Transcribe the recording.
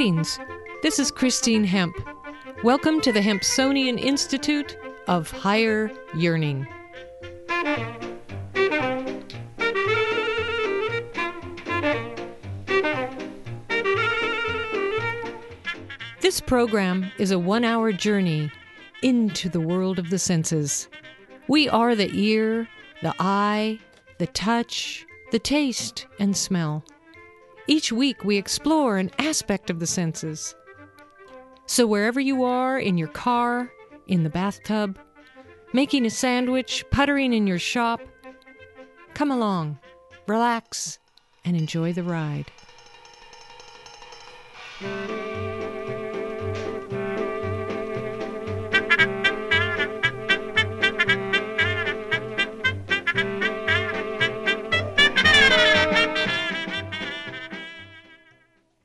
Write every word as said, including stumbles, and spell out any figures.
Greetings. This is Christine Hemp. Welcome to the Hempsonian Institute of Higher Yearning. This program is a one-hour journey into the world of the senses. We are the ear, the eye, the touch, the taste, and smell. Each week we explore an aspect of the senses. So wherever you are, in your car, in the bathtub, making a sandwich, puttering in your shop, come along, relax, and enjoy the ride.